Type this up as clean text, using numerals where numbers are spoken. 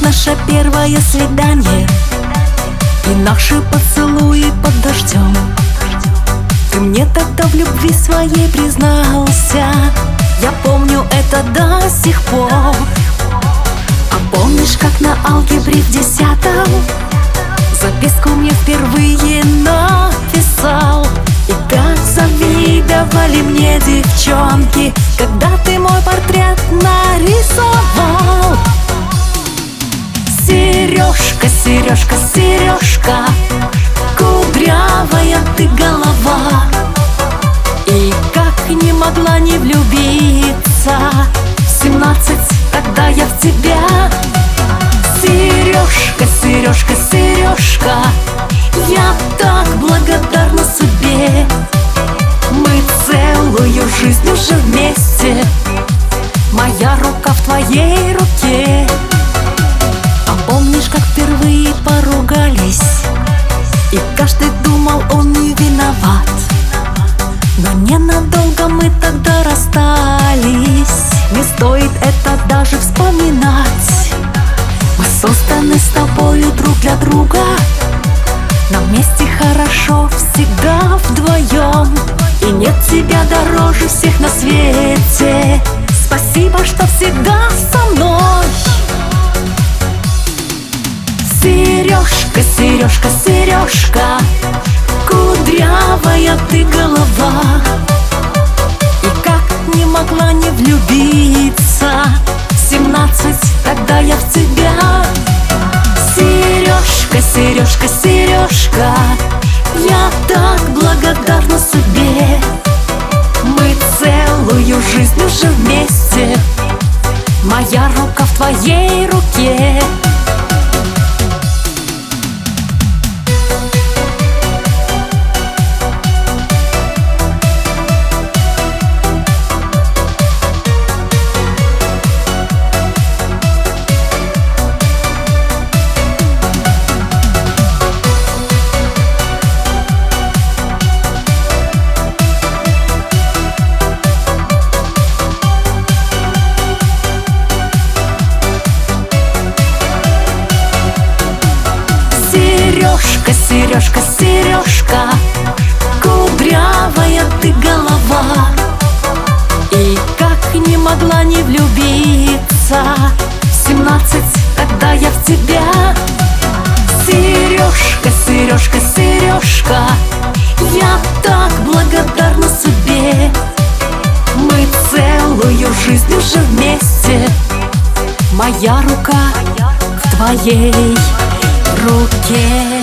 наше первое свидание и наши поцелуи под дождем. Ты мне тогда в любви своей признался, я помню это до сих пор. А помнишь, как на алгебре в 10-м записку мне впервые написал? И как завидовали мне девчонки, когда ты мой портрет нарисовал. Сережка, сережка, сережка, кудрявая ты голова. И как не могла не влюбиться в 17, когда я в тебя. Сережка, сережка, сережка, я так благодарна судьбе. Мы целую жизнь уже вместе, моя рука в твоей руке. А помнишь, как впервые поругались, и каждый думал, он не виноват. Но ненадолго мы тогда расстались, не стоит это даже вспоминать. Мы созданы с тобою друг для друга, нам вместе хорошо всегда вдвоем. И нет тебя дороже всех на свете, спасибо, что всегда со мной. Сережка, сережка, сережка, кудрявая ты голова. И как не могла не влюбиться в 17, когда я в тебя. Сережка, сережка, сережка, я так благодарна судьбе. Мы целую жизнь уже вместе, моя рука в твоей руке. Сережка, сережка, сережка, кудрявая ты голова. И как не могла не влюбиться в 17, когда я в тебя. Сережка, сережка, сережка, я так благодарна судьбе. Мы целую жизнь уже вместе, моя рука в твоей руке.